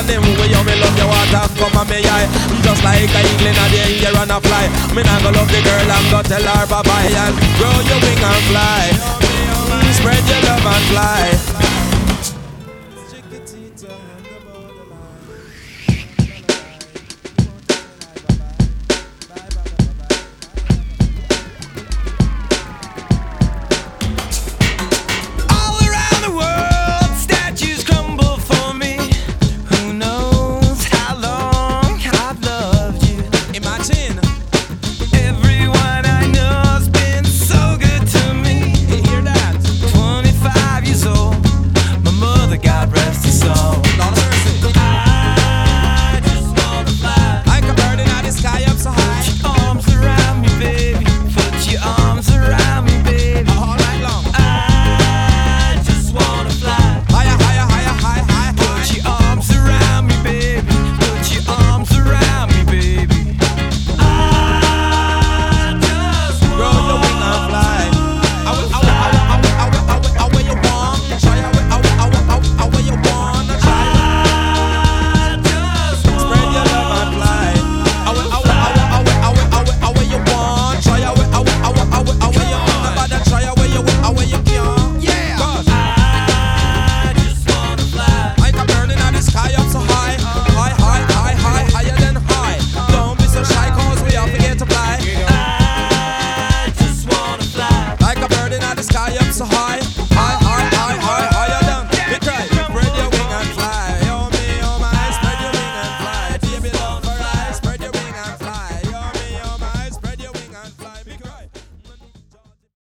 him. Way you me love your water come on me eye. Just like a eagle in the air and a fly. Me not go love the girl and go tell her bye bye and grow your wing and fly. Spread your love and fly.